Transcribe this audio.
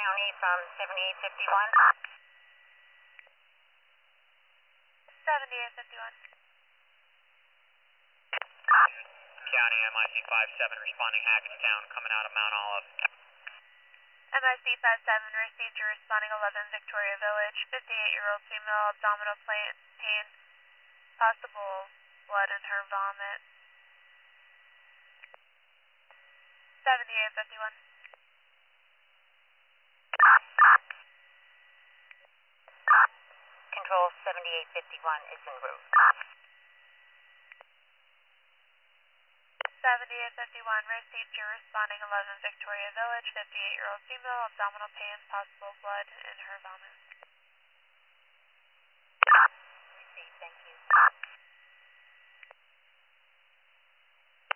County from 7851. 7851. County, MIC 57 responding Hackettstown, coming out of Mount Olive. MIC 57 received your responding 11 Victoria Village, 58-year-old female, abdominal pain, possible blood in her vomit. 7851. Control 7851 is en route. 7851 received your responding 11 Victoria Village, 58-year-old female, abdominal pain, possible blood in her vomit.